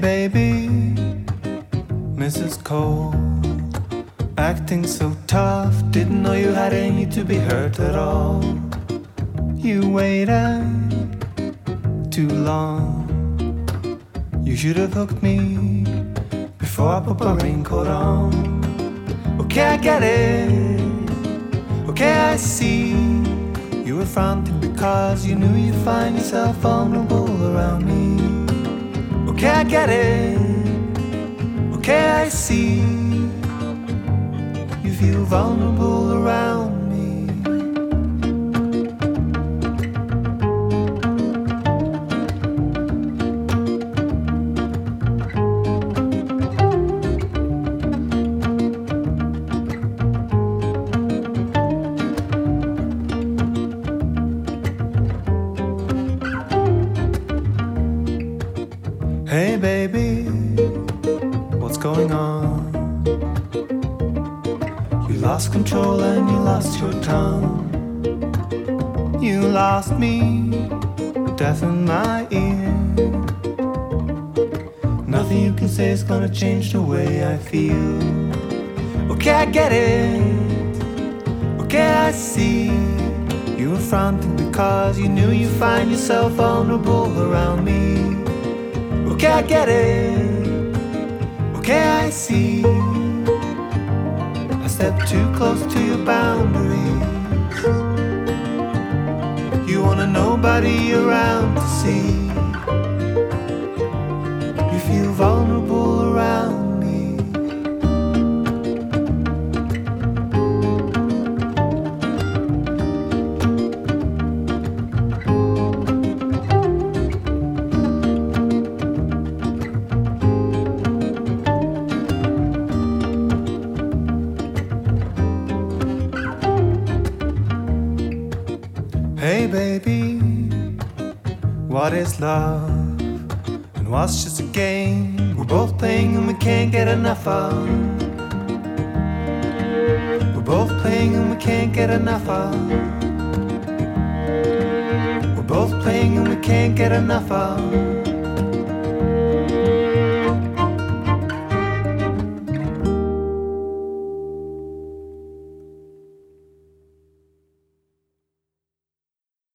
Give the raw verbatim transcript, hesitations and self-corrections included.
baby, Missus Cole, acting so tough, didn't know you had any to be hurt at all. You waited too long, you should have hooked me before I put my raincoat on. Okay, I get it, okay, I see. You were fronting because you knew you'd find yourself vulnerable around me. Okay, I get it, okay, I see. You feel vulnerable around me. Hey baby, what's going on? You lost control and you lost your tongue. You lost me, deafened my ear. Nothing you can say is gonna change the way I feel. Okay, I get it, okay, I see. You were fronting because you knew you'd find yourself vulnerable around me. Okay, I get it, okay, I see. I stepped too close to your boundaries. You wanted nobody around to see. You feel vulnerable around me. Hey baby, what is love? And what's just a game we're both playing and we can't get enough of? We're both playing and we can't get enough of. We're both playing and we can't get enough of.